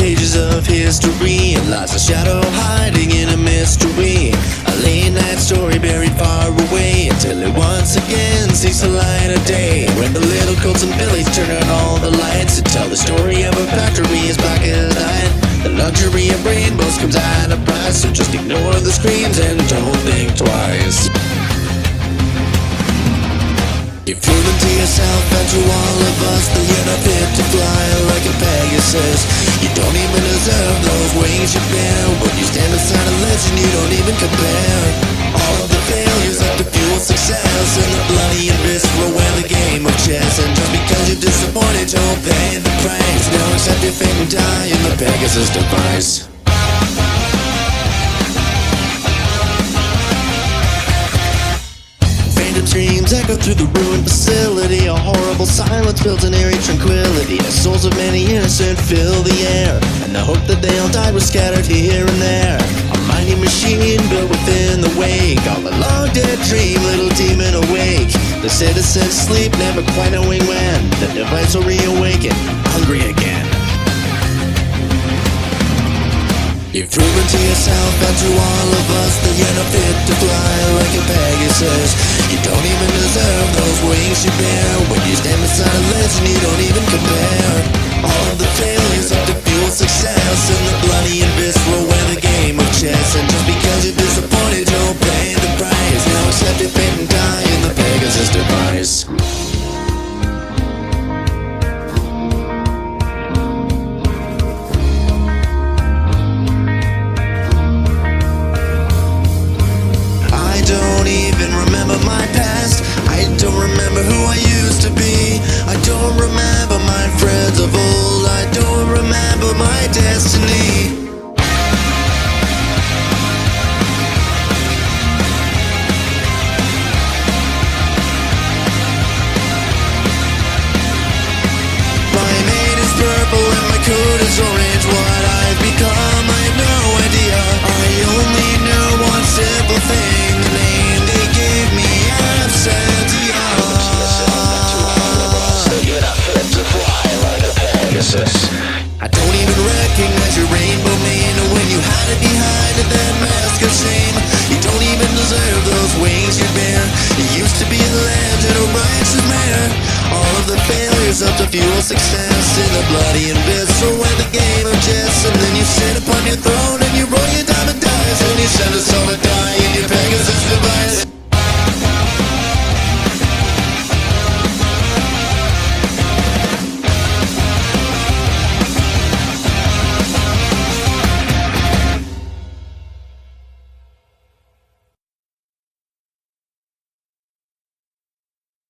pages of history, and lies a shadow hiding in a mystery. A late night story buried far away, until it once again sees the light of day. When the little Colts and Billies turn on all the lights to tell the story of a factory as black as night. The luxury of rainbows comes at a price, so just ignore the screams and don't think twice. You've proven to yourself and to all of us that you're not fit to fly like a Pegasus. You don't even deserve those wings you bear. When you stand beside a legend, you don't even compare. All of the failures have to fuel success, and the bloody and visceral wear the game of chess. And just because you're disappointed, don't pay the price. Now accept your fate and die in the Pegasus device. Dreams echo through the ruined facility. A horrible silence builds an eerie tranquility. The souls of many innocent fill the air, and the hope that they all died was scattered here and there. A mighty machine built within the wake of a long dead dream, little demon awake. The citizens sleep, never quite knowing when the device will reawaken, hungry again. You've proven to yourself and to all of us that you're not fit to fly like a Pegasus. You don't even deserve those wings you bear. When you stand beside a legend, you don't even compare. All of the failures have to fuel success, and the bloody and visceral wear the game of chess. And just because you're disappointed, don't pay the price. Now accept your fate and die in the Pegasus device. Remember my past, I don't remember who I used to be. I don't remember my friends of old, I don't remember my destiny. My mane is purple and my coat is orange. What I've become, I have no idea. I only know one simple thing, the name they gave me, Absentia. I don't even recognize your rainbow mane, or when you hide it behind that mask of shame. You don't even deserve those wings you bear. You used to be a legend, a righteous mayor. All of the failures up to fuel success, in the bloody and visceral wear the game of chess. And then you sit upon your throne and you roll your diamond dice, and you send us all to die in your Pegasus.